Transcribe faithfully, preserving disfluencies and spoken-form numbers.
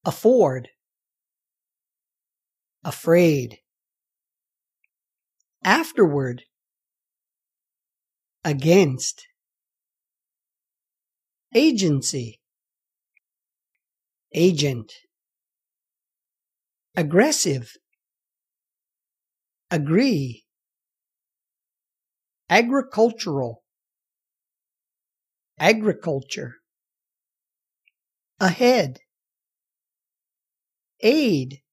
afford, afraid, afterward, against, agency, agent, aggressive, agree, agricultural, agriculture, ahead, aid,